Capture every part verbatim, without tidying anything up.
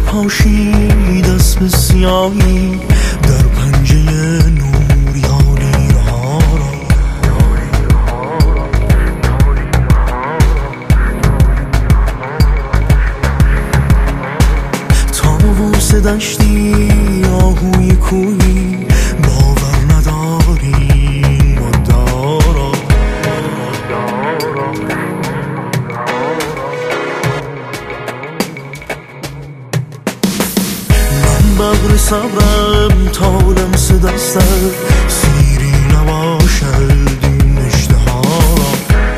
پاشید اسم سیاهی در پنجه نور یاری ها را. طاووس دشتی آهوی کوهی باور نداریم مدارا. ببر صبرم تا لمس دستت سیری نباشد این اشتها را.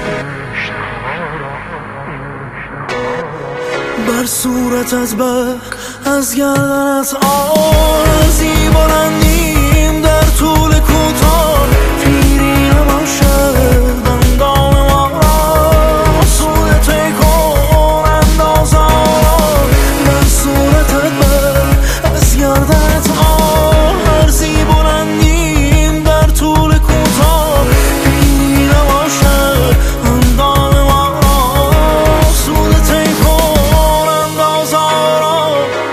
بر صورتت به از گردنت آرزی بلندیم در طول کوتاه پیری نباشد اندام ما را. سوی تکون انداز آرا بر صورتت به از گردنت آرزی بلندیم در طول کوتاه پیری نباشد اندام ما را. سوی تکون انداز آرا.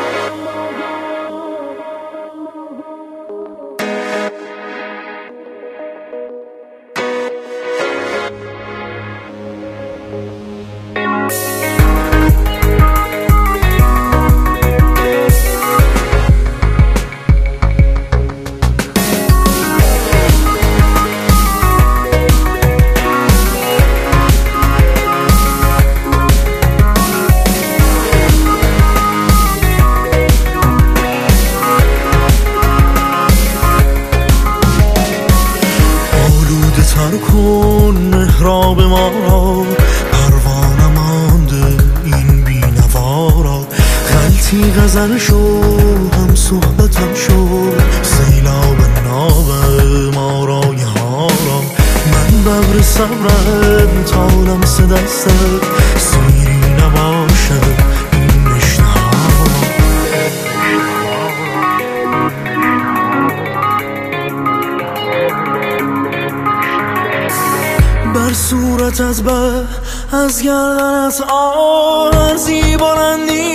تر کن محراب ما را پروانه مانده این بی‌نوا را. غلطی غزل شو هم صحبتم شو سیلاب ناب ما رای ها را. من ببر صبرم تا لمس دستت سیری نباشد این اشتها را. بر صورتت به از گردنت آرزی بلندی